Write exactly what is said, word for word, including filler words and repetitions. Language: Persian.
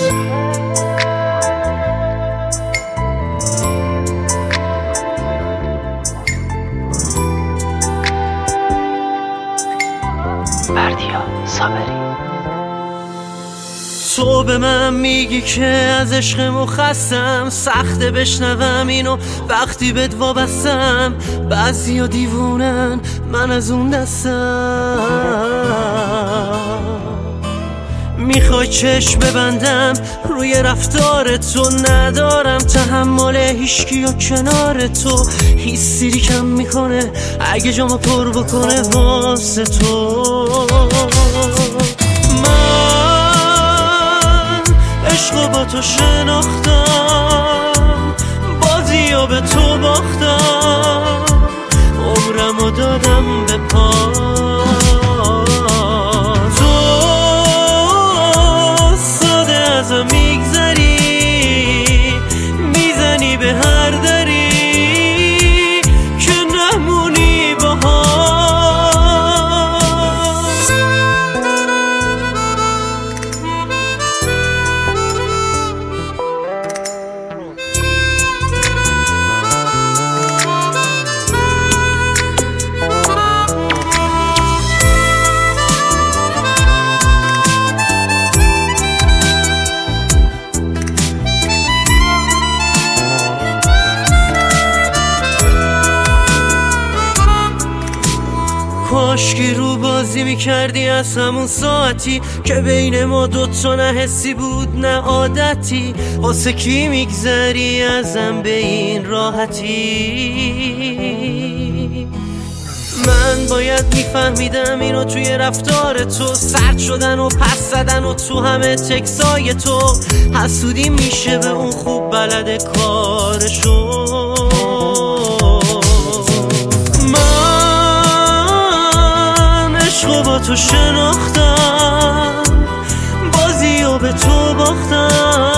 بردیا صابری. تو به من میگی که از عشقمو خستم، سخته بشنوم اینو وقتی بهت وابستم. بعضیا دیوونن من از اون دستم، میخوای چشم ببندم روی رفتار تو، ندارم تحمل هیچکی و کنار تو. هیستری کم میکنه اگه جامو پر بکنه واسه تو. من عشقو با تو شناختم، بازی و به تو باختم، عمرمو دادم به پا. کاشکی رو بازی میکردی از همون ساعتی که بین ما دوتا نه حسی بود نه عادتی. واسه کی میگذری ازم به این راحتی؟ من باید میفهمیدم اینو توی رفتار تو، سرد شدن و پس زدن و تو همه تکسای تو. حسودی میشه به اون خوب بلد کارشو. عشقو با تو شناختم، بازی و به تو باختم،